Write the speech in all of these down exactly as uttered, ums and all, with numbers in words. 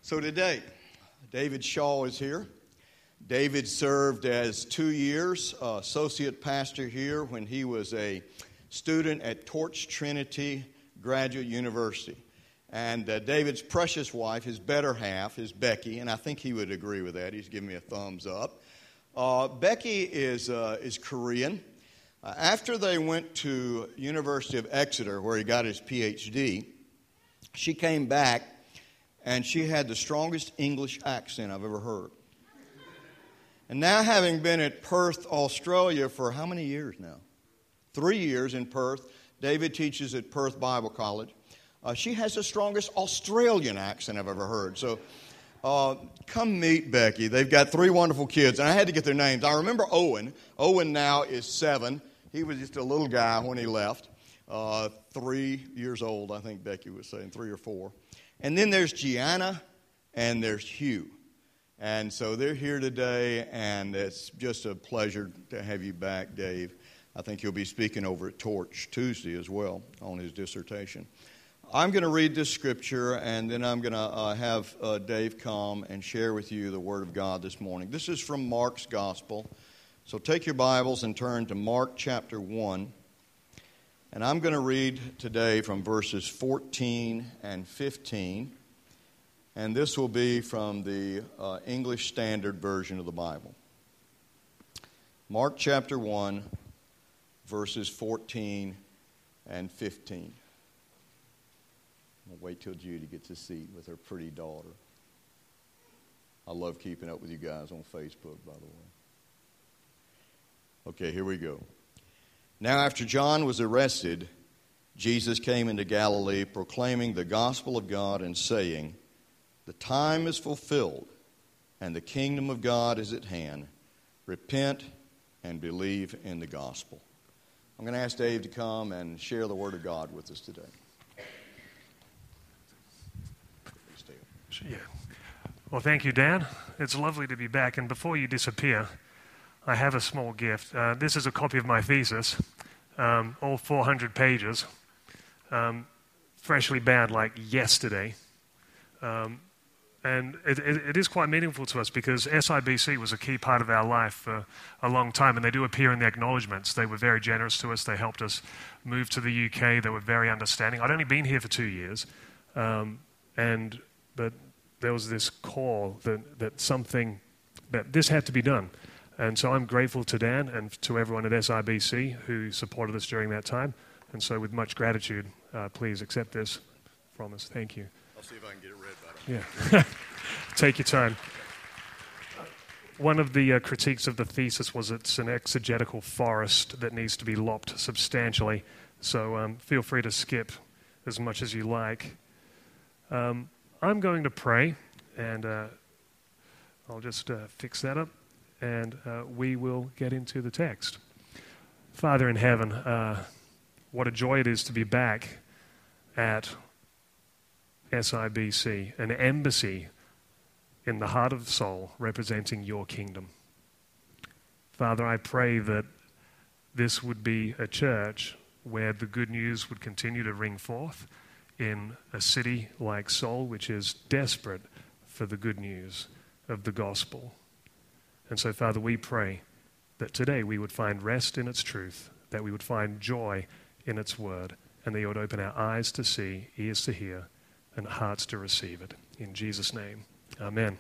So today, David Shaw is here. David served as two years uh, associate pastor here when he was a student at Torch Trinity Graduate University. And uh, David's precious wife, his better half, is Becky, and I think he would agree with that. He's giving me a thumbs up. Uh, Becky is uh, is Korean. Uh, after they went to University of Exeter, where he got his P H D, she came back, and she had the strongest English accent I've ever heard. And now, having been at Perth, Australia for how many years now? Three years in Perth. David teaches at Perth Bible College. Uh, she has the strongest Australian accent I've ever heard. So uh, come meet Becky. They've got three wonderful kids, and I had to get their names. I remember Owen. Owen now is seven. He was just a little guy when he left. Uh, three years old, I think Becky was saying, three or four. And then there's Gianna, and there's Hugh. And so they're here today, and it's just a pleasure to have you back, Dave. I think he'll be speaking over at Torch Tuesday as well on his dissertation. I'm going to read this scripture, and then I'm going to uh, have uh, Dave come and share with you the Word of God this morning. This is from Mark's Gospel. So take your Bibles and turn to Mark chapter one. And I'm going to read today from verses fourteen and fifteen. And this will be from the uh, English Standard Version of the Bible. Mark chapter one, verses fourteen and fifteen. I'll wait till Judy gets a seat with her pretty daughter. I love keeping up with you guys on Facebook, by the way. Okay, here we go. Now, after John was arrested, Jesus came into Galilee, proclaiming the gospel of God and saying, "The time is fulfilled, and the kingdom of God is at hand. Repent and believe in the gospel." I'm going to ask Dave to come and share the word of God with us today. Yeah. Well, thank you, Dan. It's lovely to be back. And before you disappear, I have a small gift. Uh, this is a copy of my thesis, um, all four hundred pages, um, freshly bound like yesterday. Um, and it, it, it is quite meaningful to us because S I B C was a key part of our life for a long time, and they do appear in the acknowledgements. They were very generous to us. They helped us move to the U K. They were very understanding. I'd only been here for two years, um, and but there was this call that, that something, that this had to be done. And so I'm grateful to Dan and to everyone at S I B C who supported us during that time. And so with much gratitude, uh, please accept this from us. Thank you. I'll see if I can get it read by them. Yeah. Take your time. One of the uh, critiques of the thesis was it's an exegetical forest that needs to be lopped substantially. So um, feel free to skip as much as you like. Um, I'm going to pray, and uh, I'll just uh, fix that up, and uh, we will get into the text. Father in heaven, uh, what a joy it is to be back at S I B C, an embassy in the heart of the soul representing your kingdom. Father, I pray that this would be a church where the good news would continue to ring forth in a city like Seoul, which is desperate for the good news of the gospel. And so, Father, we pray that today we would find rest in its truth, that we would find joy in its word, and that you would open our eyes to see, ears to hear, and hearts to receive it. In Jesus' name, amen.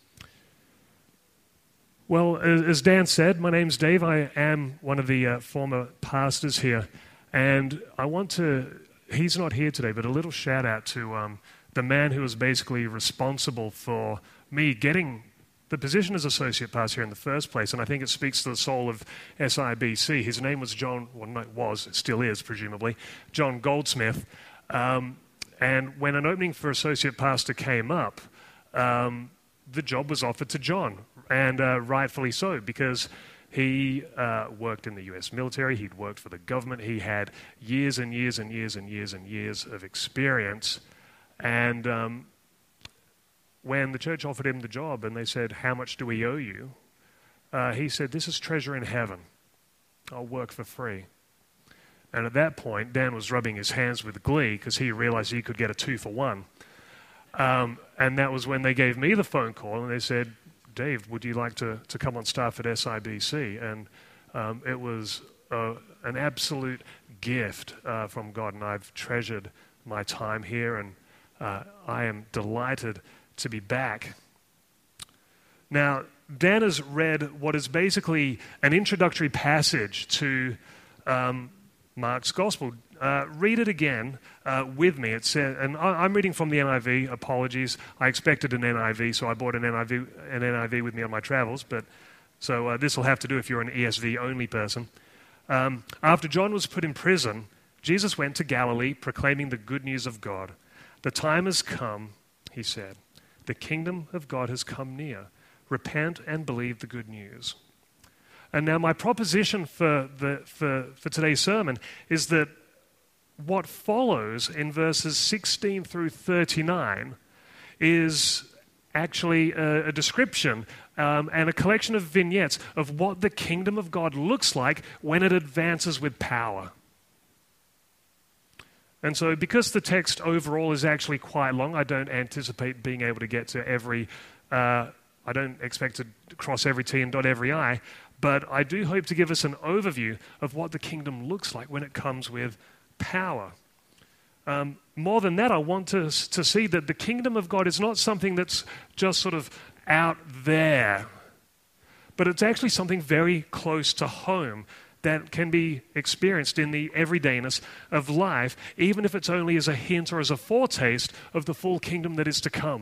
Well, as Dan said, my name's Dave. I am one of the uh, former pastors here, and I want to... He's not here today, but a little shout out to um, the man who was basically responsible for me getting the position as associate pastor here in the first place, and I think it speaks to the soul of S I B C. His name was John, well, no, it was, it still is, presumably, John Goldsmith. Um, and when an opening for associate pastor came up, um, the job was offered to John, and uh, rightfully so, because he uh, worked in the U S military, he'd worked for the government, he had years and years and years and years and years of experience. And um, when the church offered him the job and they said, "How much do we owe you?" Uh, he said, "This is treasure in heaven. I'll work for free." And at that point, Dan was rubbing his hands with glee because he realized he could get a two for one. Um, and that was when they gave me the phone call and they said, Dave, would you like to, to come on staff at S I B C? And um, it was uh, an absolute gift uh, from God, and I've treasured my time here, and uh, I am delighted to be back. Now, Dan has read what is basically an introductory passage to um, Mark's Gospel. Uh, read it again uh, with me. It says, and I, I'm reading from the N I V. Apologies, I expected an N I V, so I bought an N I V, an N I V with me on my travels. But so uh, this will have to do if you're an E S V only person. Um, After John was put in prison, Jesus went to Galilee, proclaiming the good news of God. The time has come, he said. The kingdom of God has come near. Repent and believe the good news. And now my proposition for the for, for today's sermon is that what follows in verses sixteen through thirty-nine is actually a, a description um, and a collection of vignettes of what the kingdom of God looks like when it advances with power. And so because the text overall is actually quite long, I don't anticipate being able to get to every, uh, I don't expect to cross every T and dot every I, but I do hope to give us an overview of what the kingdom looks like when it comes with power. Um, more than that, I want to, to see that the kingdom of God is not something that's just sort of out there, but it's actually something very close to home that can be experienced in the everydayness of life, even if it's only as a hint or as a foretaste of the full kingdom that is to come.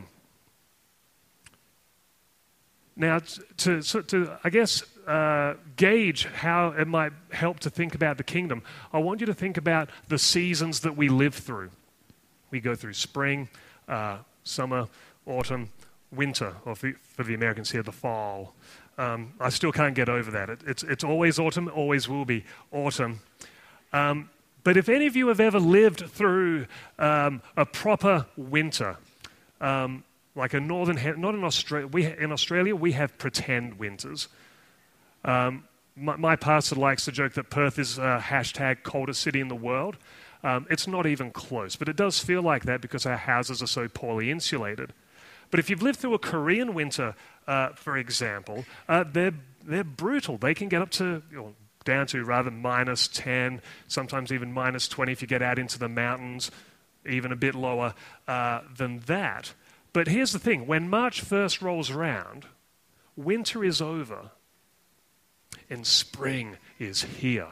Now, to, to, to I guess, uh, gauge how it might help to think about the kingdom, I want you to think about the seasons that we live through. We go through spring, uh, summer, autumn, winter, or for, for the Americans here, the fall. Um, I still can't get over that. It, it's, it's always autumn, always will be autumn. Um, but if any of you have ever lived through um, a proper winter, um, like a northern, not in Australia, we, in Australia we have pretend winters. Um, my, my pastor likes to joke that Perth is a hashtag coldest city in the world. Um, it's not even close, but it does feel like that because our houses are so poorly insulated. But if you've lived through a Korean winter, uh, for example, uh, they're they're brutal. They can get up to, you know, down to rather minus ten, sometimes even minus twenty if you get out into the mountains, even a bit lower uh, than that. But here's the thing: when March first rolls around, winter is over, and spring is here.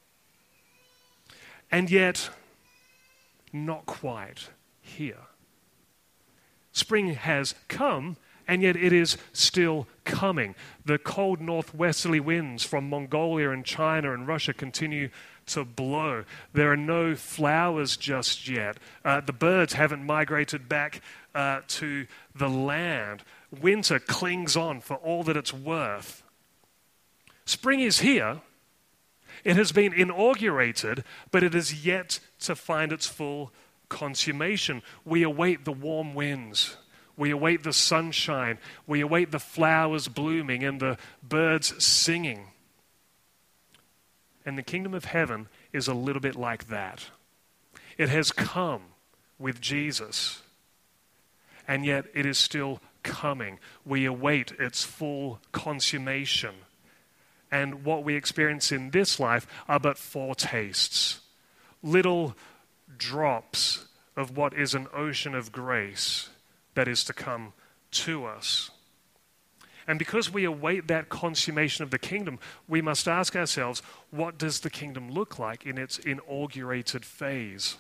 And yet, not quite here. Spring has come, and yet it is still coming. The cold northwesterly winds from Mongolia and China and Russia continue to blow. There are no flowers just yet. Uh, the birds haven't migrated back uh, to the land. Winter clings on for all that it's worth. Spring is here. It has been inaugurated, but it is yet to find its full consummation. We await the warm winds. We await the sunshine. We await the flowers blooming and the birds singing. And the kingdom of heaven is a little bit like that. It has come with Jesus, and yet it is still coming. We await its full consummation. And what we experience in this life are but foretastes, little drops of what is an ocean of grace that is to come to us. And because we await that consummation of the kingdom, we must ask ourselves, what does the kingdom look like in its inaugurated phase?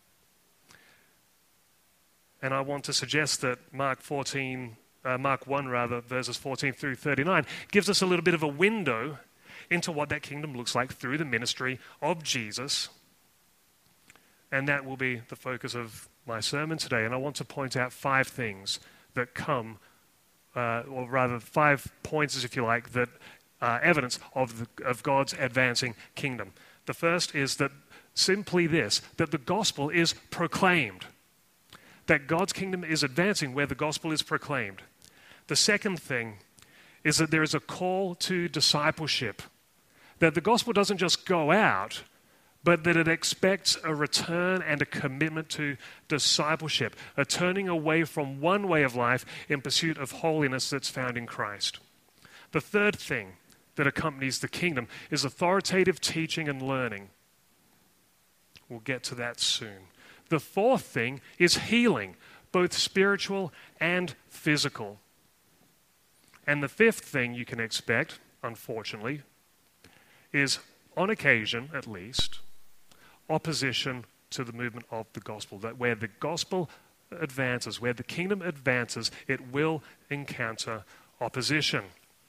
And I want to suggest that Mark fourteen, uh, Mark one rather, verses fourteen through thirty-nine, gives us a little bit of a window into what that kingdom looks like through the ministry of Jesus. And that will be the focus of my sermon today. And I want to point out five things that come, uh, or rather five points, if you like, that are evidence of, the, of God's advancing kingdom. The first is that simply this, that the gospel is proclaimed. That God's kingdom is advancing where the gospel is proclaimed. The second thing is that there is a call to discipleship. That the gospel doesn't just go out, but that it expects a return and a commitment to discipleship, a turning away from one way of life in pursuit of holiness that's found in Christ. The third thing that accompanies the kingdom is authoritative teaching and learning. We'll get to that soon. The fourth thing is healing, both spiritual and physical. And the fifth thing you can expect, unfortunately, is, on occasion at least, opposition to the movement of the gospel. That where the gospel advances, where the kingdom advances, it will encounter opposition.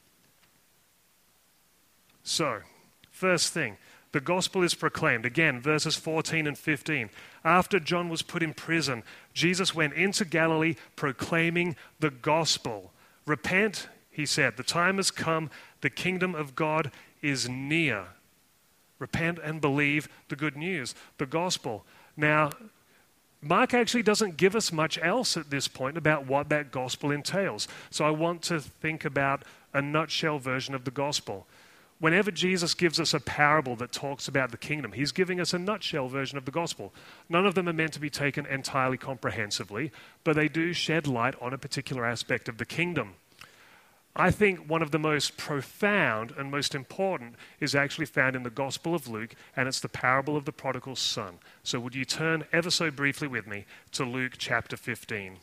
So, first thing, the gospel is proclaimed. Again, verses fourteen and fifteen. After John was put in prison, Jesus went into Galilee proclaiming the gospel. Repent, he said, the time has come, the kingdom of God is near. Repent and believe the good news, the gospel. Now, Mark actually doesn't give us much else at this point about what that gospel entails. So I want to think about a nutshell version of the gospel. Whenever Jesus gives us a parable that talks about the kingdom, he's giving us a nutshell version of the gospel. None of them are meant to be taken entirely comprehensively, but they do shed light on a particular aspect of the kingdom. I think one of the most profound and most important is actually found in the Gospel of Luke, and it's the parable of the prodigal son. So would you turn ever so briefly with me to Luke chapter fifteen.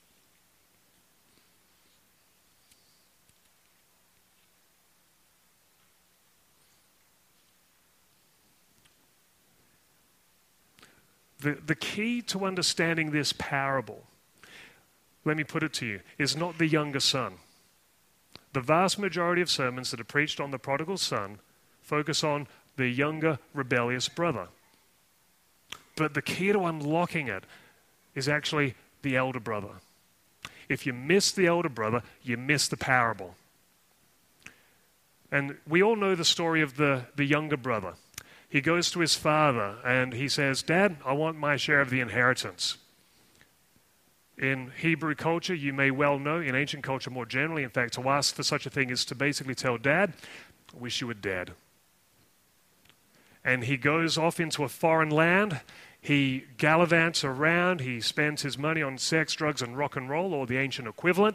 The, the key to understanding this parable, let me put it to you, is not the younger son. The vast majority of sermons that are preached on the prodigal son focus on the younger, rebellious brother. But the key to unlocking it is actually the elder brother. If you miss the elder brother, you miss the parable. And we all know the story of the, the younger brother. He goes to his father and he says, "Dad, I want my share of the inheritance." In Hebrew culture, you may well know, in ancient culture more generally, in fact, to ask for such a thing is to basically tell Dad, "I wish you were dead." And he goes off into a foreign land. He gallivants around. He spends his money on sex, drugs, and rock and roll, or the ancient equivalent.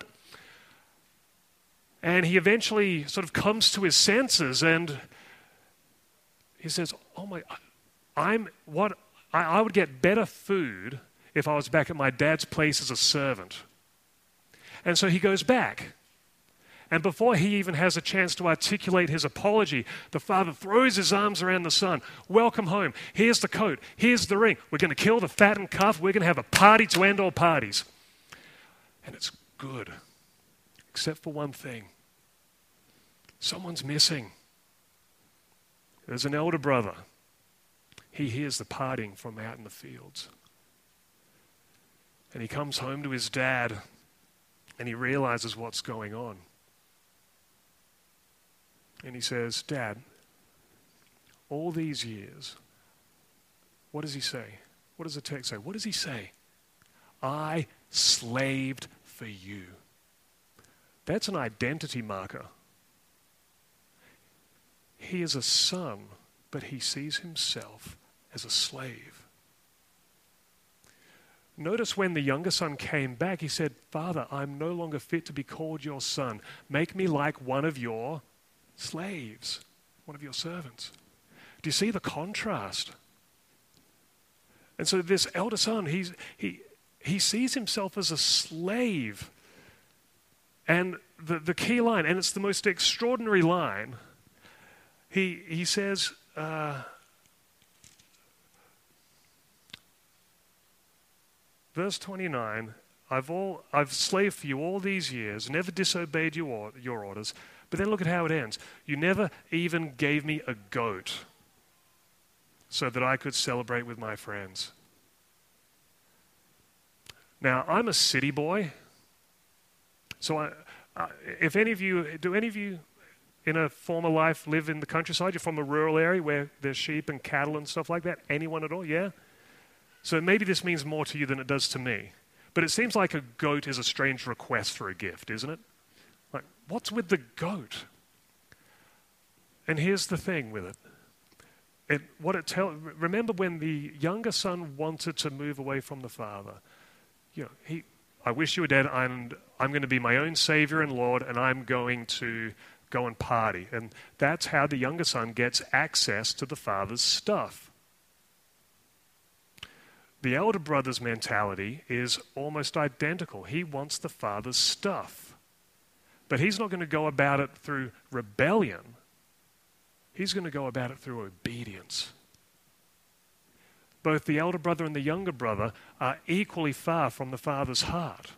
And he eventually sort of comes to his senses and he says, "Oh my, I'm what I, I would get better food if I was back at my dad's place as a servant." And so he goes back. And before he even has a chance to articulate his apology, the father throws his arms around the son. "Welcome home. Here's the coat. Here's the ring. We're going to kill the fattened calf. We're going to have a party to end all parties." And it's good, except for one thing. Someone's missing. There's an elder brother. He hears the partying from out in the fields. And he comes home to his dad and he realizes what's going on. And he says, "Dad, all these years," what does he say? What does the text say? What does he say? "I slaved for you." That's an identity marker. He is a son, but he sees himself as a slave. Notice when the younger son came back, he said, "Father, I'm no longer fit to be called your son. Make me like one of your slaves, one of your servants." Do you see the contrast? And so this elder son, he's, he, he sees himself as a slave. And the, the key line, and it's the most extraordinary line, he, he says, uh, verse twenty-nine, I've all I've slaved for you all these years, never disobeyed your, your orders. But then look at how it ends. "You never even gave me a goat so that I could celebrate with my friends." Now, I'm a city boy. So I, uh, if any of you, do any of you in a former life live in the countryside? You're from a rural area where there's sheep and cattle and stuff like that? Anyone at all? Yeah? So maybe this means more to you than it does to me. But it seems like a goat is a strange request for a gift, isn't it? Like, what's with the goat? And here's the thing with it. it, what it tell, remember when the younger son wanted to move away from the father? You know, he, I wish you were dead, and I'm going to be my own Savior and Lord, and I'm going to go and party. And that's how the younger son gets access to the father's stuff. The elder brother's mentality is almost identical. He wants the father's stuff. But he's not going to go about it through rebellion. He's going to go about it through obedience. Both the elder brother and the younger brother are equally far from the father's heart.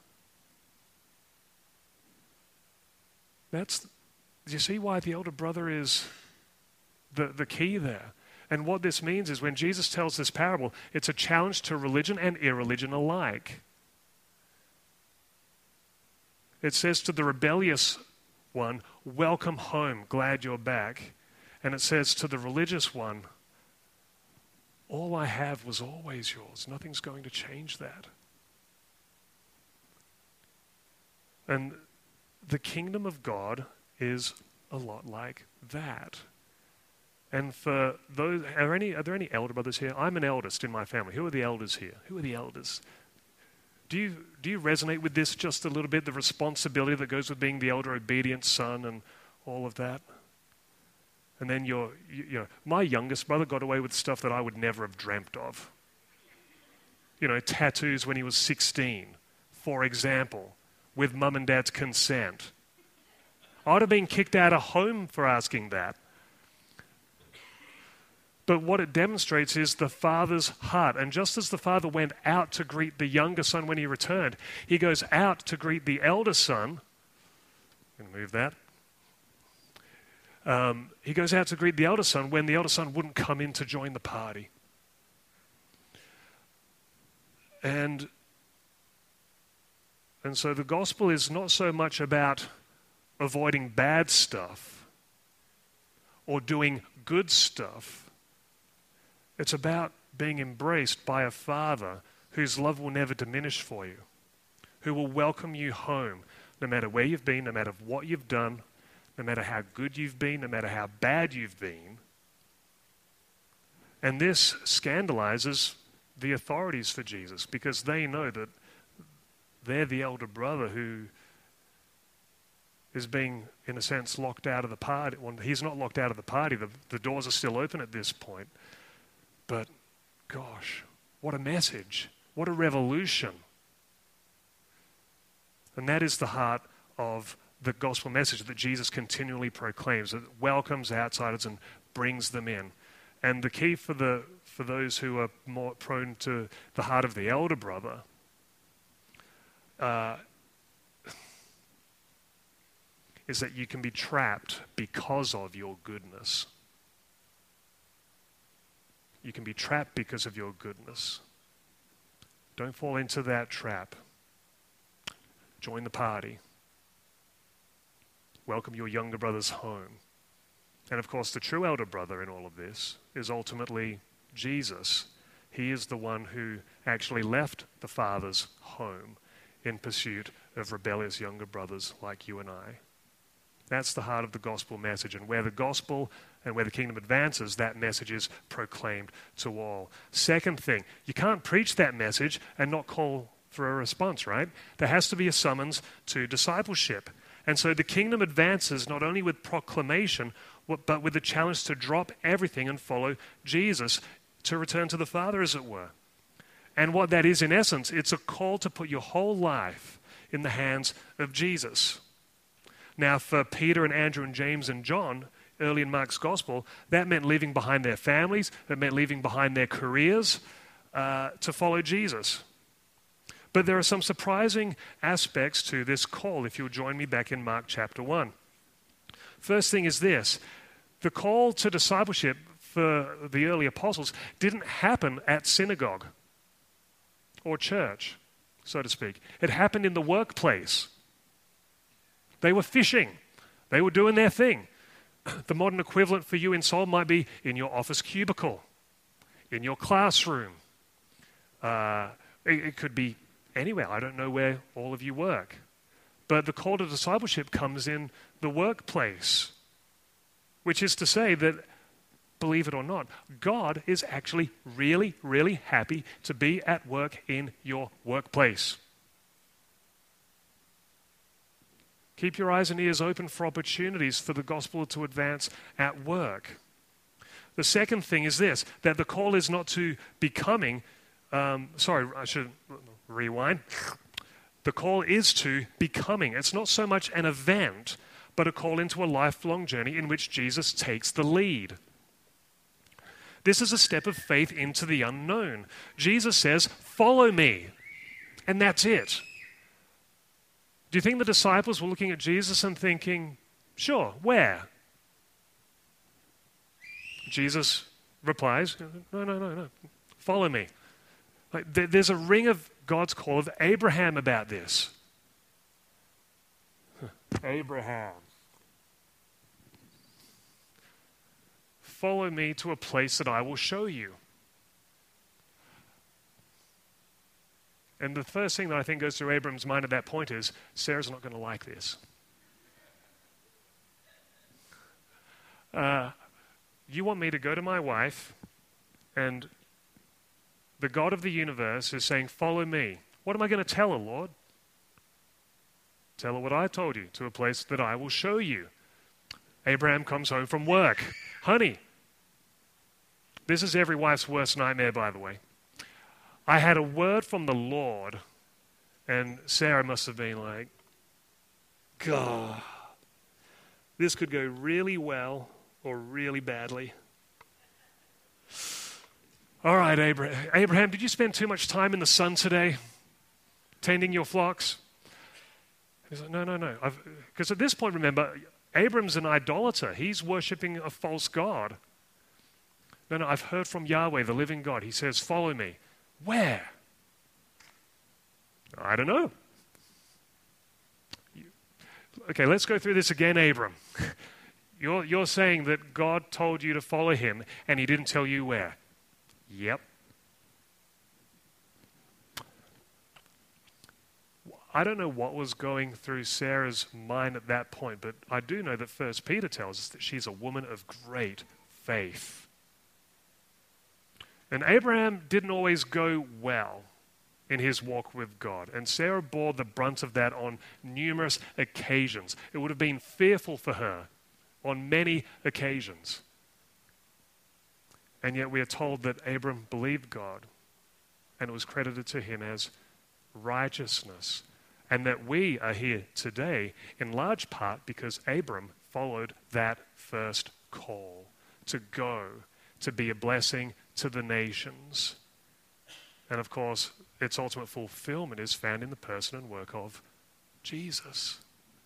That's, do you see why the elder brother is the, the key there? And what this means is when Jesus tells this parable, it's a challenge to religion and irreligion alike. It says to the rebellious one, welcome home, glad you're back. And it says to the religious one, all I have was always yours. Nothing's going to change that. And the kingdom of God is a lot like that. And for those, are, any, are there any elder brothers here? I'm an eldest in my family. Who are the elders here? Who are the elders? Do you, do you resonate with this just a little bit, the responsibility that goes with being the elder, obedient son and all of that? And then you're, you, you know, my youngest brother got away with stuff that I would never have dreamt of. You know, tattoos when he was sixteen, for example, with mum and dad's consent. I'd have been kicked out of home for asking that. But what it demonstrates is the father's heart. And just as the father went out to greet the younger son when he returned, he goes out to greet the elder son. I'm going to move that. Um, he goes out to greet the elder son when the elder son wouldn't come in to join the party. And, and so the gospel is not so much about avoiding bad stuff or doing good stuff. It's about being embraced by a father whose love will never diminish for you, who will welcome you home no matter where you've been, no matter what you've done, no matter how good you've been, no matter how bad you've been. And this scandalizes the authorities for Jesus because they know that they're the elder brother who is being, in a sense, locked out of the party. Well, he's not locked out of the party. The, the doors are still open at this point. But, gosh, what a message. What a revolution. And that is the heart of the gospel message that Jesus continually proclaims, that welcomes outsiders and brings them in. And the key for the for those who are more prone to the heart of the elder brother uh, is that you can be trapped because of your goodness. You can be trapped because of your goodness. Don't fall into that trap. Join the party. Welcome your younger brothers home. And of course, the true elder brother in all of this is ultimately Jesus. He is the one who actually left the Father's home in pursuit of rebellious younger brothers like you and I. That's the heart of the gospel message. And where the gospel and where the kingdom advances, that message is proclaimed to all. Second thing, you can't preach that message and not call for a response, right? There has to be a summons to discipleship. And so the kingdom advances not only with proclamation, but with the challenge to drop everything and follow Jesus, to return to the Father, as it were. And what that is, in essence, it's a call to put your whole life in the hands of Jesus. Now, for Peter and Andrew and James and John, early in Mark's gospel, that meant leaving behind their families, that meant leaving behind their careers uh, to follow Jesus. But there are some surprising aspects to this call, if you'll join me back in Mark chapter one. First thing is this: the call to discipleship for the early apostles didn't happen at synagogue or church, so to speak. It happened in the workplace. They were fishing. They were doing their thing. The modern equivalent for you in Seoul might be in your office cubicle, in your classroom. Uh, it, it could be anywhere. I don't know where all of you work. But the call to discipleship comes in the workplace, which is to say that believe it or not, God is actually really, really happy to be at work in your workplace. Keep your eyes and ears open for opportunities for the gospel to advance at work. The second thing is this, that the call is not to becoming, um, sorry, I should rewind. The call is to becoming. It's not so much an event, but a call into a lifelong journey in which Jesus takes the lead. This is a step of faith into the unknown. Jesus says, follow me, and that's it. Do you think the disciples were looking at Jesus and thinking, sure, where? Jesus replies, no, no, no, no, follow me. Like, there's a ring of God's call of Abraham about this. Abraham. Follow me to a place that I will show you. And the first thing that I think goes through Abram's mind at that point is, Sarah's not going to like this. Uh, you want me to go to my wife, and the God of the universe is saying, follow me. What am I going to tell her, Lord? Tell her what I told you, to a place that I will show you. Abraham comes home from work. Honey, this is every wife's worst nightmare, by the way. I had a word from the Lord, and Sarah must have been like, God, this could go really well or really badly. All right, Abraham, Abraham, did you spend too much time in the sun today, tending your flocks? He's like, no, no, no. Because at this point, remember, Abram's an idolater. He's worshipping a false god. No, no, I've heard from Yahweh, the living God. He says, follow me. Where? I don't know. Okay, let's go through this again, Abram. You're, you're saying that God told you to follow him, and he didn't tell you where. Yep. I don't know what was going through Sarah's mind at that point, but I do know that First Peter tells us that she's a woman of great faith. And Abraham didn't always go well in his walk with God, and Sarah bore the brunt of that on numerous occasions. It would have been fearful for her on many occasions. And yet we are told that Abram believed God, and it was credited to him as righteousness. And that we are here today in large part because Abram followed that first call to go, to be a blessing to the nations. And of course, its ultimate fulfillment is found in the person and work of Jesus.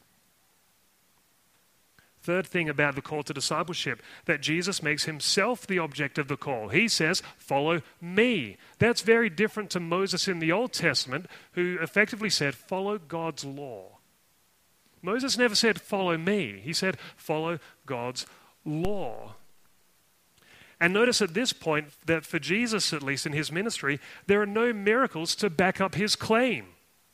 Third thing about the call to discipleship, that Jesus makes himself the object of the call. He says, follow me. That's very different to Moses in the Old Testament, who effectively said, follow God's law. Moses never said, follow me. He said, follow God's law. And notice at this point that for Jesus, at least in his ministry, there are no miracles to back up his claim.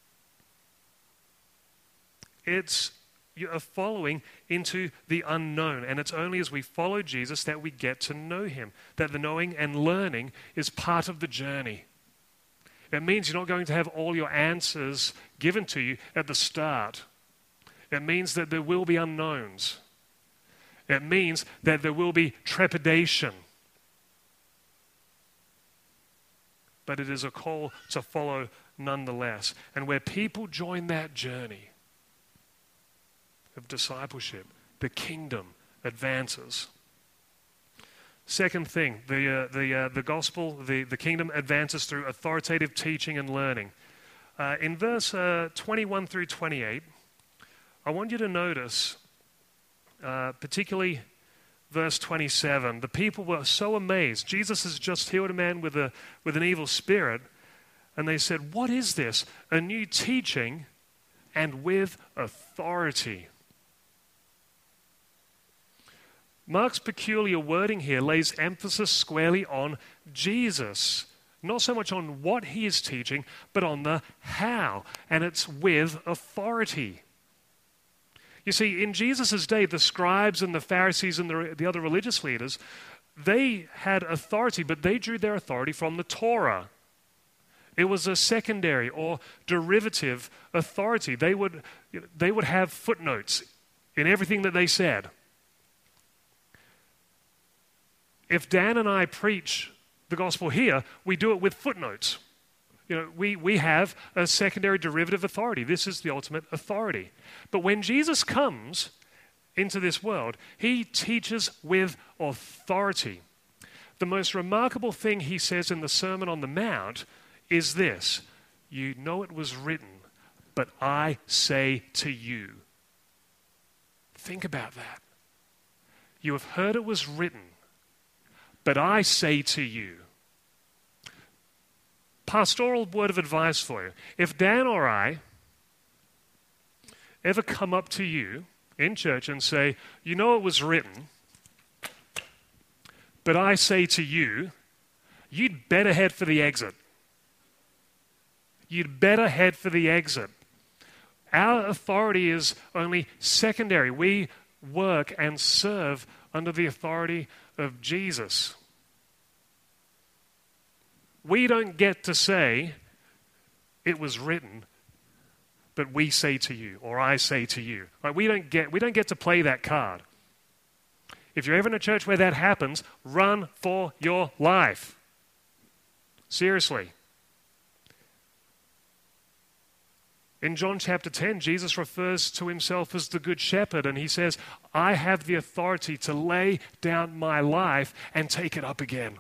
It's a following into the unknown. And it's only as we follow Jesus that we get to know him, that the knowing and learning is part of the journey. It means you're not going to have all your answers given to you at the start. It means that there will be unknowns. It means that there will be trepidation. But it is a call to follow nonetheless. And where people join that journey of discipleship, the kingdom advances. Second thing, the uh, the uh, the gospel, the, the kingdom advances through authoritative teaching and learning. Uh, in verse uh, twenty-one through twenty-eight, I want you to notice, uh, particularly verse twenty-seven, the people were so amazed. Jesus has just healed a man with a with an evil spirit, and they said, "What is this? A new teaching, and with authority." Mark's peculiar wording here lays emphasis squarely on Jesus. Not so much on what he is teaching, but on the how. And it's with authority. You see, in Jesus' day, the scribes and the Pharisees and the, the other religious leaders they had authority, but they drew their authority from the Torah. It was a secondary or derivative authority. They would, they would have footnotes in everything that they said. If Dan and I preach the gospel here, we do it with footnotes. You know, we, we have a secondary derivative authority. This is the ultimate authority. But when Jesus comes into this world, he teaches with authority. The most remarkable thing he says in the Sermon on the Mount is this: you know it was written, but I say to you. Think about that. You have heard it was written, but I say to you. Pastoral word of advice for you. If Dan or I ever come up to you in church and say, you know it was written, but I say to you, you'd better head for the exit. You'd better head for the exit. Our authority is only secondary. We work and serve under the authority of Jesus. We don't get to say, it was written, but we say to you, or I say to you. Like, we don't get, we don't get to play that card. If you're ever in a church where that happens, run for your life. Seriously. In John chapter ten, Jesus refers to himself as the Good Shepherd, and he says, I have the authority to lay down my life and take it up again.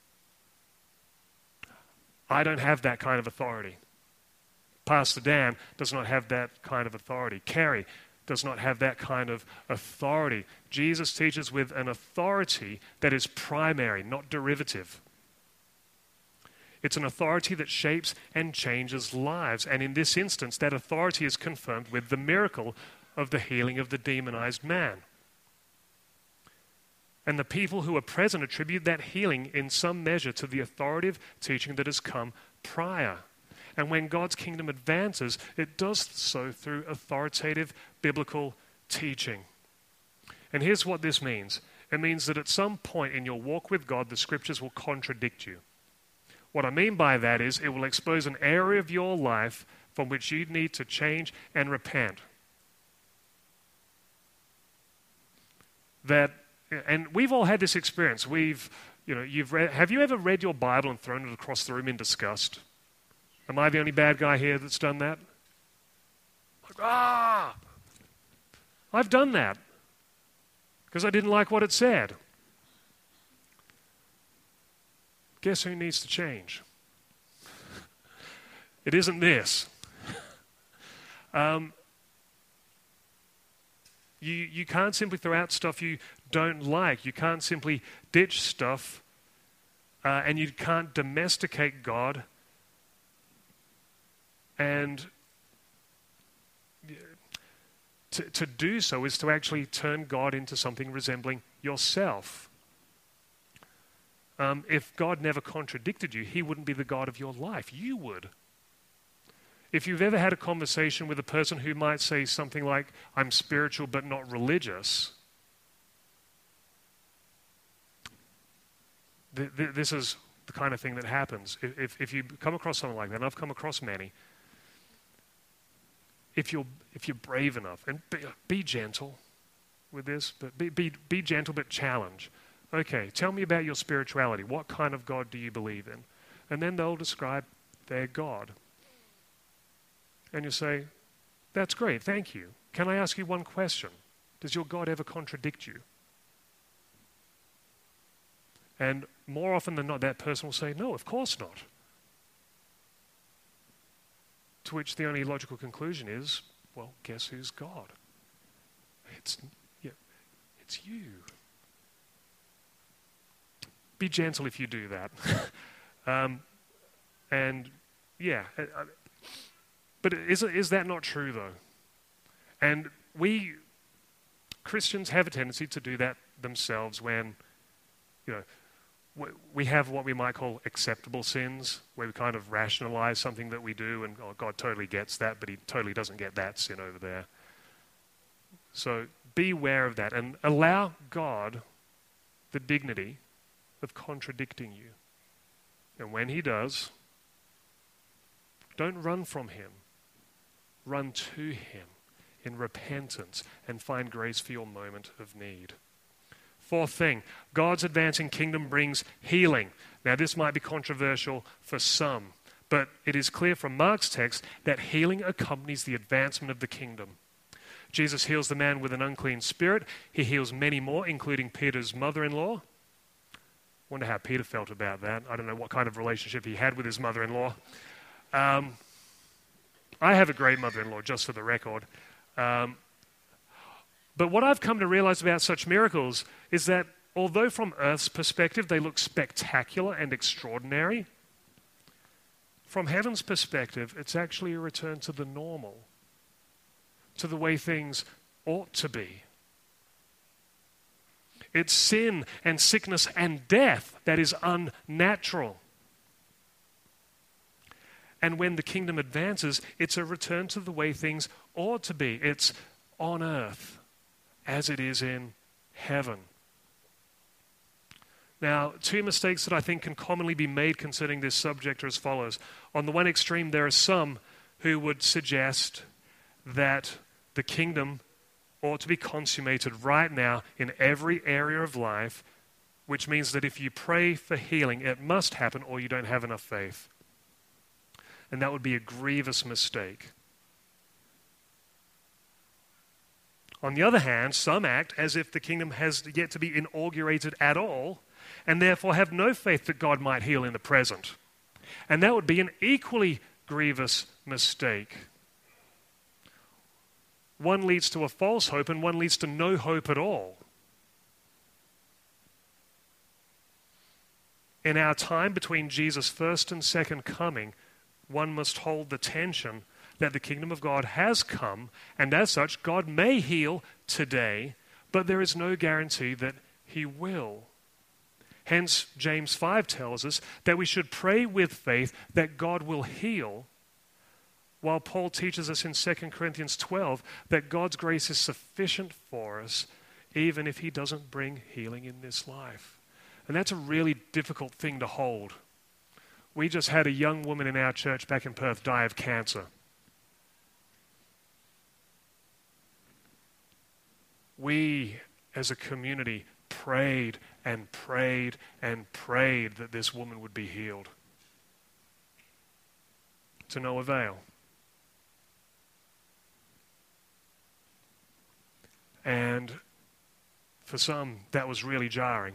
I don't have that kind of authority. Pastor Dan does not have that kind of authority. Carrie does not have that kind of authority. Jesus teaches with an authority that is primary, not derivative. It's an authority that shapes and changes lives. And in this instance, that authority is confirmed with the miracle of the healing of the demonized man. And the people who are present attribute that healing in some measure to the authoritative teaching that has come prior. And when God's kingdom advances, it does so through authoritative biblical teaching. And here's what this means. It means that at some point in your walk with God, the scriptures will contradict you. What I mean by that is it will expose an area of your life from which you need to change and repent. That, and we've all had this experience. We've, you know, you've read, have you ever read your Bible and thrown it across the room in disgust? Am I the only bad guy here that's done that? Like, ah! I've done that because I didn't like what it said. Guess who needs to change? It isn't this. Um, you, you can't simply throw out stuff you don't like. You can't simply ditch stuff, uh, and you can't domesticate God. And to, to do so is to actually turn God into something resembling yourself. Um, if God never contradicted you, he wouldn't be the God of your life. You would. If you've ever had a conversation with a person who might say something like, I'm spiritual but not religious, th- th- this is the kind of thing that happens. If, if, if you come across someone like that, and I've come across many, if you're, if you're brave enough, and be, be gentle with this, but be, be, be gentle but challenge. Okay, tell me about your spirituality. What kind of God do you believe in? And then they'll describe their God. And you say, that's great, thank you. Can I ask you one question? Does your God ever contradict you? And more often than not, that person will say, no, of course not. To which the only logical conclusion is, well, guess who's God? It's, yeah, it's you. Be gentle if you do that. um, and yeah, uh, but is, is that not true though? And we, Christians have a tendency to do that themselves when, you know, we have what we might call acceptable sins, where we kind of rationalize something that we do and, oh, God totally gets that, but he totally doesn't get that sin over there. So be aware of that and allow God the dignity of contradicting you. And when he does, don't run from him. Run to him in repentance and find grace for your moment of need. Fourth thing, God's advancing kingdom brings healing. Now, this might be controversial for some, but it is clear from Mark's text that healing accompanies the advancement of the kingdom. Jesus heals the man with an unclean spirit. He heals many more, including Peter's mother-in-law. Wonder how Peter felt about that. I don't know what kind of relationship he had with his mother-in-law. Um, I have a great mother-in-law, just for the record. Um, but what I've come to realize about such miracles is that although from earth's perspective they look spectacular and extraordinary, from heaven's perspective, it's actually a return to the normal, to the way things ought to be. It's sin and sickness and death that is unnatural. And when the kingdom advances, it's a return to the way things ought to be. It's on earth as it is in heaven. Now, two mistakes that I think can commonly be made concerning this subject are as follows. On the one extreme, there are some who would suggest that the kingdom ought to be consummated right now in every area of life, which means that if you pray for healing, it must happen or you don't have enough faith. And that would be a grievous mistake. On the other hand, some act as if the kingdom has yet to be inaugurated at all, and therefore have no faith that God might heal in the present. And that would be an equally grievous mistake. One leads to a false hope, and one leads to no hope at all. In our time between Jesus' first and second coming, one must hold the tension that the kingdom of God has come, and as such, God may heal today, but there is no guarantee that he will. Hence, James five tells us that we should pray with faith that God will heal, while Paul teaches us in Second Corinthians twelve that God's grace is sufficient for us, even if he doesn't bring healing in this life. And that's a really difficult thing to hold. We just had a young woman in our church back in Perth die of cancer. We, as a community, prayed and prayed and prayed that this woman would be healed. To no avail. And for some, that was really jarring.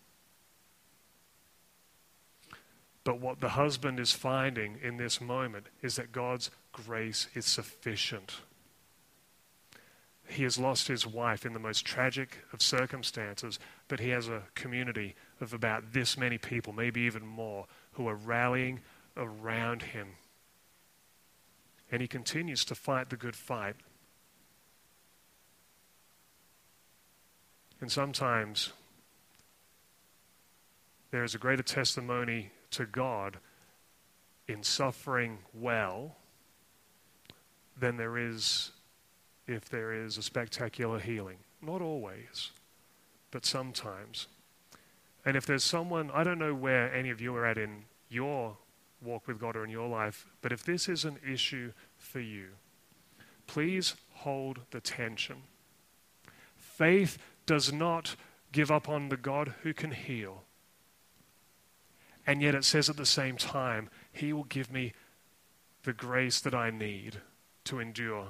But what the husband is finding in this moment is that God's grace is sufficient. He has lost his wife in the most tragic of circumstances, but he has a community of about this many people, maybe even more, who are rallying around him. And he continues to fight the good fight. And sometimes there is a greater testimony to God in suffering well than there is if there is a spectacular healing. Not always, but sometimes. And if there's someone, I don't know where any of you are at in your walk with God or in your life, but if this is an issue for you, please hold the tension. Faith does not give up on the God who can heal. And yet it says at the same time, he will give me the grace that I need to endure.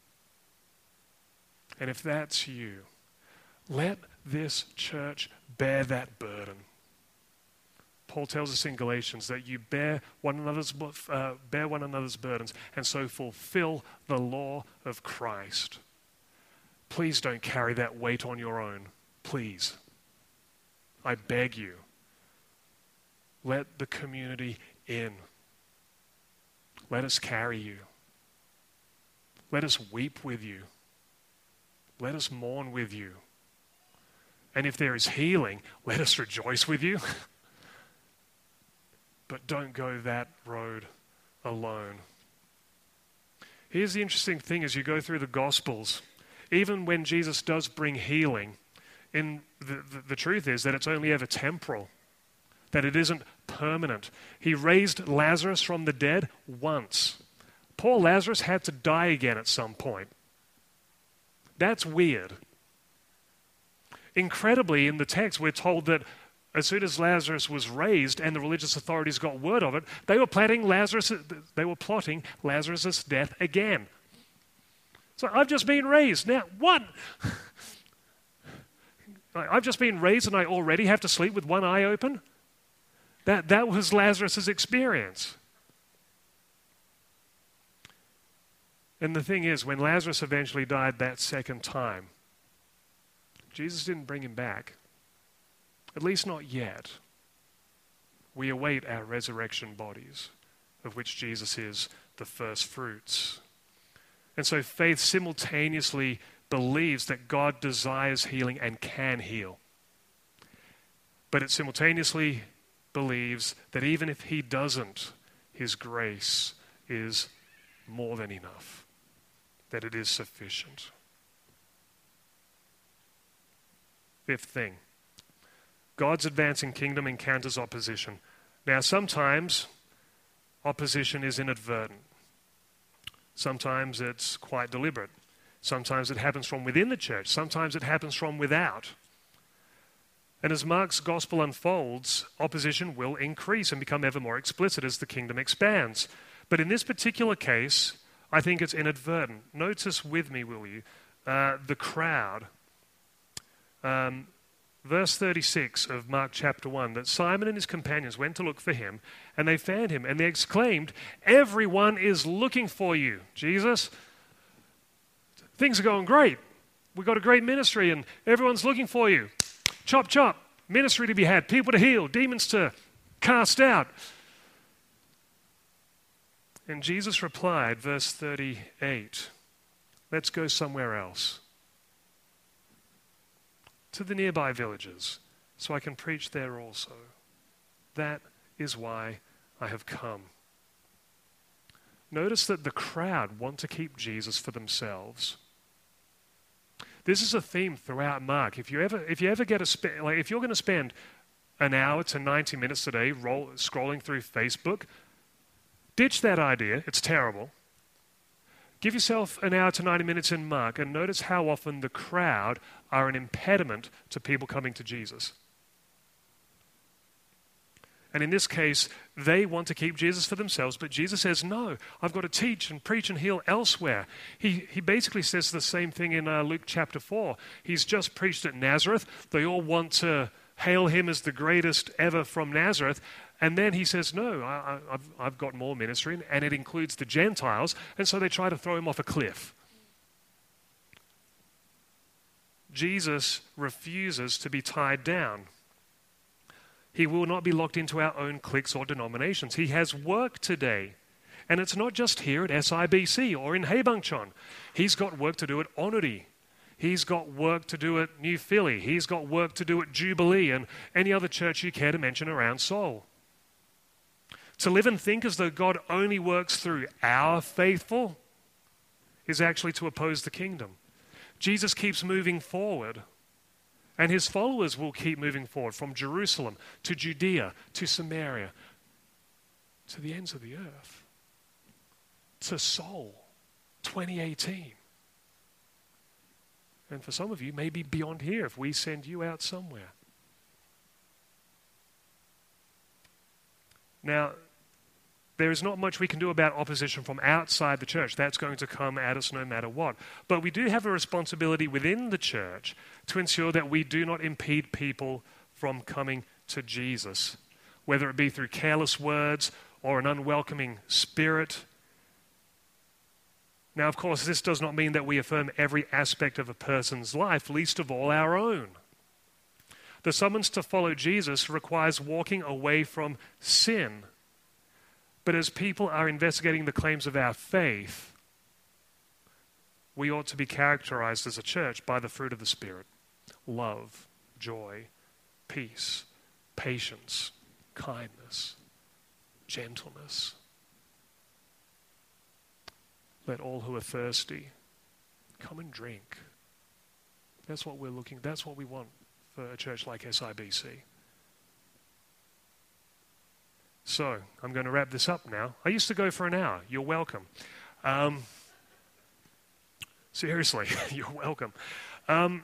And if that's you, let this church bear that burden. Paul tells us in Galatians that you bear one another's uh, bear one another's burdens and so fulfill the law of Christ. Please don't carry that weight on your own. Please. I beg you. Let the community in. Let us carry you. Let us weep with you. Let us mourn with you. And if there is healing, let us rejoice with you. But don't go that road alone. Here's the interesting thing as you go through the Gospels. Even when Jesus does bring healing, in the, the, the truth is that it's only ever temporal. that it isn't permanent. He raised Lazarus from the dead once. Poor Lazarus had to die again at some point. That's weird. Incredibly, in the text, we're told that as soon as Lazarus was raised and the religious authorities got word of it, they were plotting Lazarus, they were plotting Lazarus' death again. So I've just been raised. Now, what? I've just been raised and I already have to sleep with one eye open? That, that was Lazarus' experience. And the thing is, when Lazarus eventually died that second time, Jesus didn't bring him back. At least not yet. We await our resurrection bodies, of which Jesus is the first fruits. And so faith simultaneously believes that God desires healing and can heal. But it simultaneously believes that even if he doesn't, his grace is more than enough, that it is sufficient. Fifth thing, God's advancing kingdom encounters opposition. Now, sometimes opposition is inadvertent. Sometimes it's quite deliberate. Sometimes it happens from within the church. Sometimes it happens from without. And as Mark's gospel unfolds, opposition will increase and become ever more explicit as the kingdom expands. But in this particular case, I think it's inadvertent. Notice with me, will you, uh, the crowd. Um, verse thirty-six of Mark chapter one, that Simon and his companions went to look for him, and they found him, and they exclaimed, "Everyone is looking for you, Jesus. Things are going great. We've got a great ministry, and everyone's looking for you. Chop, chop. Ministry to be had, people to heal, demons to cast out." And Jesus replied, verse thirty-eight, "Let's go somewhere else, to the nearby villages, so I can preach there also. That is why I have come." Notice that the crowd want to keep Jesus for themselves. This is a theme throughout Mark. If you ever, if you ever get a spe- like, if you're going to spend an hour to ninety minutes a day roll, scrolling through Facebook, ditch that idea. It's terrible. Give yourself an hour to ninety minutes in Mark and notice how often the crowd are an impediment to people coming to Jesus. And in this case, they want to keep Jesus for themselves, but Jesus says, no, I've got to teach and preach and heal elsewhere. He, he basically says the same thing in uh, Luke chapter four. He's just preached at Nazareth. They all want to hail him as the greatest ever from Nazareth. And then he says, no, I, I've, I've got more ministry, and it includes the Gentiles. And so they try to throw him off a cliff. Jesus refuses to be tied down. He will not be locked into our own cliques or denominations. He has work today. And it's not just here at S I B C or in Haebangchon. He's got work to do at Onuri. He's got work to do at New Philly. He's got work to do at Jubilee and any other church you care to mention around Seoul. To live and think as though God only works through our faithful is actually to oppose the kingdom. Jesus keeps moving forward, and his followers will keep moving forward from Jerusalem to Judea to Samaria to the ends of the earth, to Seoul twenty eighteen. And for some of you, maybe beyond here if we send you out somewhere. Now, there is not much we can do about opposition from outside the church. That's going to come at us no matter what. But we do have a responsibility within the church to ensure that we do not impede people from coming to Jesus, whether it be through careless words or an unwelcoming spirit. Now, of course, this does not mean that we affirm every aspect of a person's life, least of all our own. The summons to follow Jesus requires walking away from sin. But as people are investigating the claims of our faith, we ought to be characterized as a church by the fruit of the Spirit: love, joy, peace, patience, kindness, gentleness. Let all who are thirsty come and drink. That's what we're looking, that's what we want for a church like S I B C. So I'm going to wrap this up now. I used to go for an hour. You're welcome. Um, seriously, you're welcome. Um,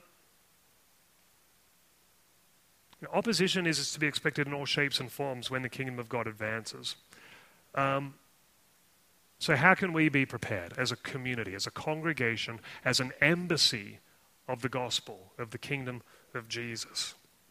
opposition is to be expected in all shapes and forms when the kingdom of God advances. Um, so how can we be prepared as a community, as a congregation, as an embassy of the gospel, of the kingdom of Jesus?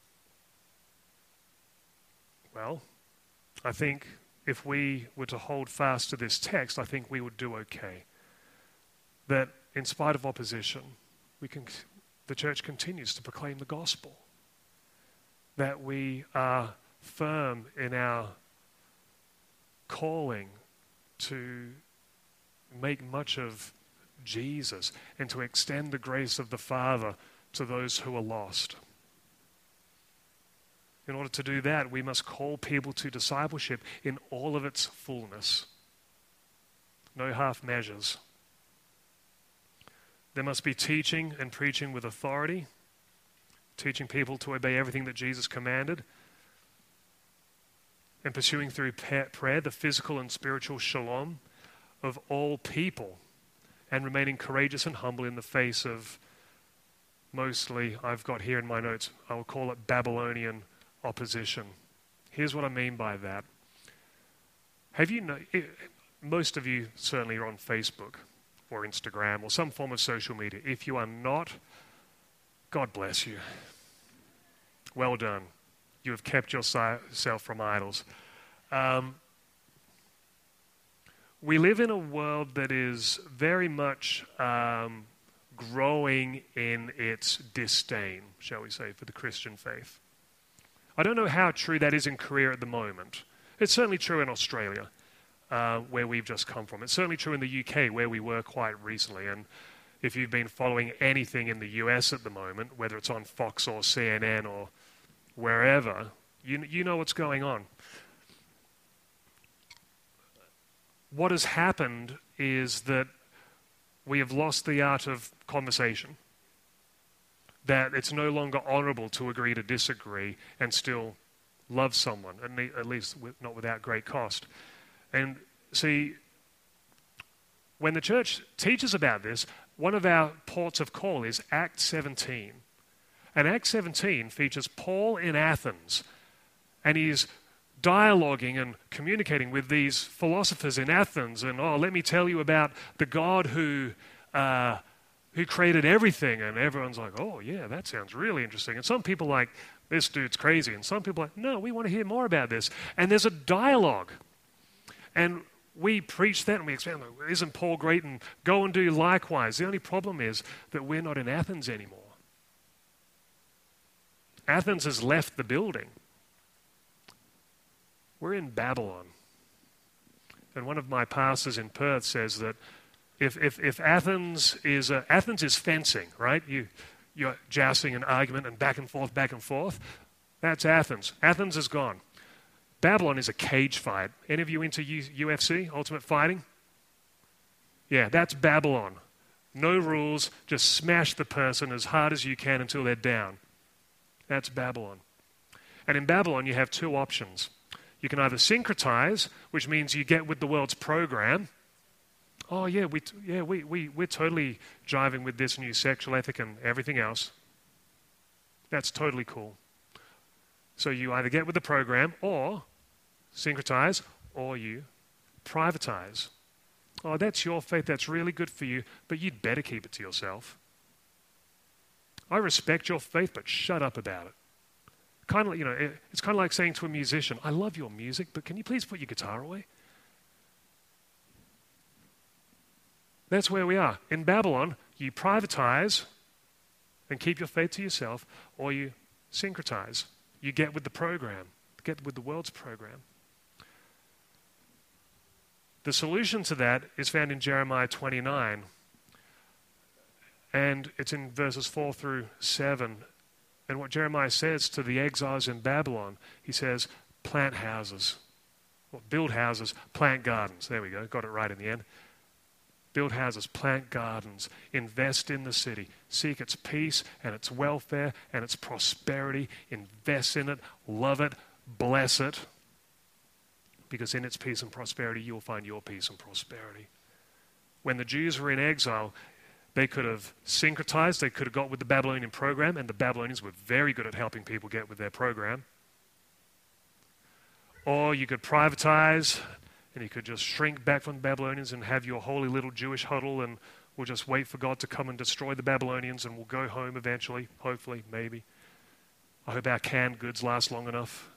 Well, I think if we were to hold fast to this text, I think we would do okay. That in spite of opposition, we can, the church continues to proclaim the gospel. That we are firm in our calling to make much of Jesus and to extend the grace of the Father to those who are lost. In order to do that, we must call people to discipleship in all of its fullness. No half measures. There must be teaching and preaching with authority, teaching people to obey everything that Jesus commanded, and pursuing through prayer the physical and spiritual shalom of all people, and remaining courageous and humble in the face of mostly, I've got here in my notes, I'll call it Babylonian opposition. Here's what I mean by that. Have you know, it, most of you certainly are on Facebook or Instagram or some form of social media. If you are not, God bless you. Well done. You have kept yourself from idols. Um, we live in a world that is very much um, growing in its disdain, shall we say, for the Christian faith. I don't know how true that is in Korea at the moment. It's certainly true in Australia, uh, where we've just come from. It's certainly true in the U K, where we were quite recently. And if you've been following anything in the U S at the moment, whether it's on Fox or C N N or wherever, you, you know what's going on. What has happened is that we have lost the art of conversation. That it's no longer honorable to agree to disagree and still love someone, at least with, not without great cost. And see, when the church teaches about this, one of our ports of call is Acts seventeen. And Acts seventeen features Paul in Athens, and he's dialoguing and communicating with these philosophers in Athens, and oh, let me tell you about the God who uh, who created everything, and everyone's like, oh yeah, that sounds really interesting. And some people are like, this dude's crazy, and some people are like, no, we want to hear more about this. And there's a dialogue, and we preach that and we expand, isn't Paul great, and go and do likewise. The only problem is that we're not in Athens anymore. Athens has left the building. We're in Babylon. And one of my pastors in Perth says that if if, if Athens is uh, Athens is fencing, right? You you're jousting and argument and back and forth, back and forth. That's Athens. Athens is gone. Babylon is a cage fight. Any of you into U- UFC, Ultimate Fighting? Yeah, that's Babylon. No rules, just smash the person as hard as you can until they're down. That's Babylon. And in Babylon, you have two options. You can either syncretize, which means you get with the world's program. Oh, yeah, we, t- yeah, we, we, we're totally jiving with this new sexual ethic and everything else. That's totally cool. So you either get with the program or syncretize, or you privatize. Oh, that's your faith, that's really good for you, but you'd better keep it to yourself. I respect your faith, but shut up about it. Kind of, you know, it, it's kind of like saying to a musician, I love your music, but can you please put your guitar away? That's where we are. In Babylon, you privatize and keep your faith to yourself, or you syncretize. You get with the program, get with the world's program. The solution to that is found in Jeremiah twenty-nine, and it's in verses four through seven. And what Jeremiah says to the exiles in Babylon, he says, plant houses, well, build houses, plant gardens. There we go, got it right in the end. Build houses, plant gardens, invest in the city, seek its peace and its welfare and its prosperity, invest in it, love it, bless it. because in its peace and prosperity, you'll find your peace and prosperity. When the Jews were in exile, they could have syncretized, they could have got with the Babylonian program, and the Babylonians were very good at helping people get with their program. Or you could privatize, and you could just shrink back from the Babylonians and have your holy little Jewish huddle, and we'll just wait for God to come and destroy the Babylonians, and we'll go home eventually, hopefully, maybe. I hope our canned goods last long enough.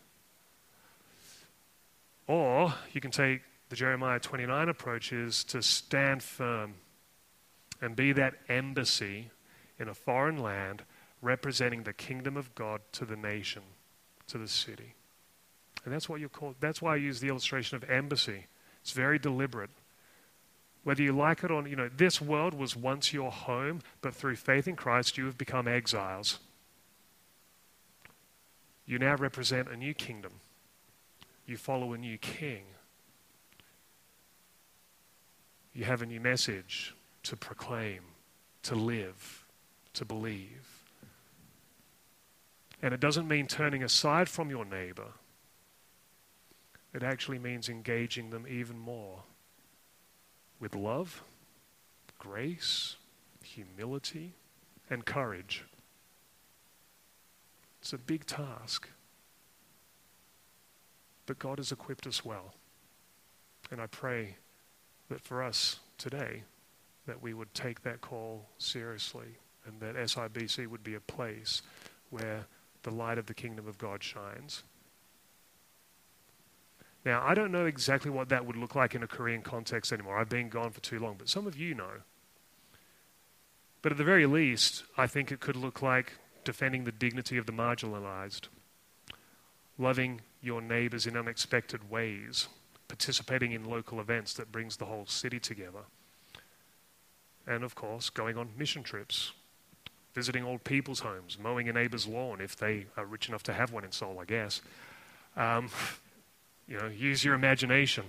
Or you can take the Jeremiah twenty-nine approach, is to stand firm and be that embassy in a foreign land representing the kingdom of God to the nation, to the city. And that's what you call, that's why I use the illustration of embassy. It's very deliberate. Whether you like it or not, you know, this world was once your home, but through faith in Christ, you have become exiles. You now represent a new kingdom. You follow a new king. You have a new message to proclaim, to live, to believe. And it doesn't mean turning aside from your neighbor. It actually means engaging them even more with love, grace, humility, and courage. It's a big task. But God has equipped us well. And I pray that for us today, that we would take that call seriously, and that S I B C would be a place where the light of the kingdom of God shines. Now, I don't know exactly what that would look like in a Korean context anymore. I've been gone for too long, but some of you know. But at the very least, I think it could look like defending the dignity of the marginalized, loving your neighbors in unexpected ways, participating in local events that brings the whole city together. And of course, going on mission trips, visiting old people's homes, mowing a neighbor's lawn if they are rich enough to have one in Seoul, I guess. Um, you know, use your imagination.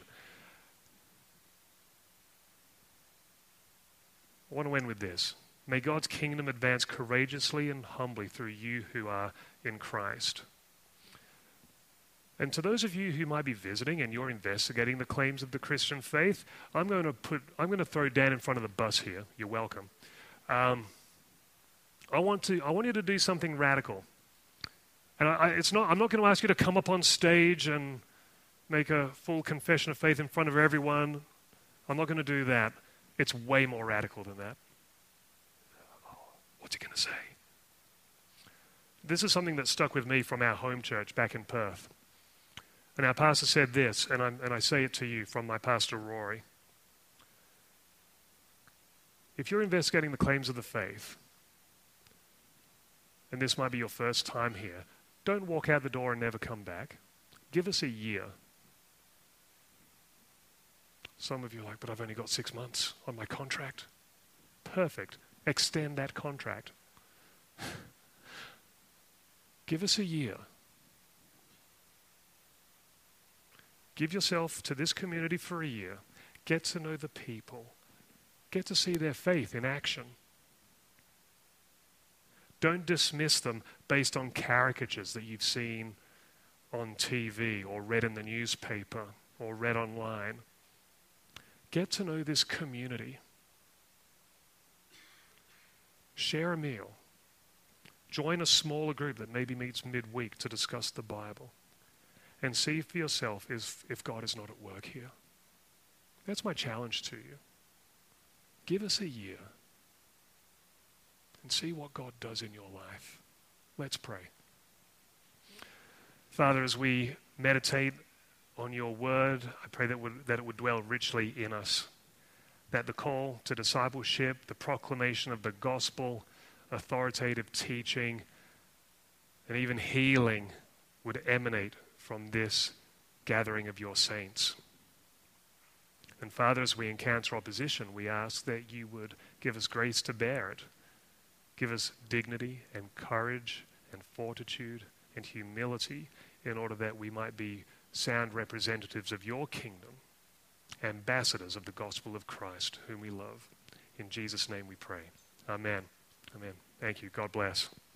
I want to end with this. May God's kingdom advance courageously and humbly through you who are in Christ. And to those of you who might be visiting and you're investigating the claims of the Christian faith, I'm going to put, I'm going to throw Dan in front of the bus here. You're welcome. Um, I want to, I want you to do something radical. And I, I, it's not, I'm not going to ask you to come up on stage and make a full confession of faith in front of everyone. I'm not going to do that. It's way more radical than that. Oh, what's he going to say? This is something that stuck with me from our home church back in Perth. And our pastor said this, and, I'm, and I say it to you from my pastor, Rory. If you're investigating the claims of the faith, and this might be your first time here, don't walk out the door and never come back. Give us a year. Some of you are like, but I've only got six months on my contract. Perfect. Extend that contract. Give us a year. Give yourself to this community for a year. Get to know the people. Get to see their faith in action. Don't dismiss them based on caricatures that you've seen on T V or read in the newspaper or read online. Get to know this community. Share a meal. Join a smaller group that maybe meets midweek to discuss the Bible. And see for yourself if, if God is not at work here. That's my challenge to you. Give us a year and see what God does in your life. Let's pray. Father, as we meditate on your word, I pray that, would, that it would dwell richly in us, that the call to discipleship, the proclamation of the gospel, authoritative teaching, and even healing would emanate from this gathering of your saints. And Father, as we encounter opposition, we ask that you would give us grace to bear it. Give us dignity and courage and fortitude and humility in order that we might be sound representatives of your kingdom, ambassadors of the gospel of Christ, whom we love. In Jesus' name we pray. Amen. Amen. Thank you. God bless.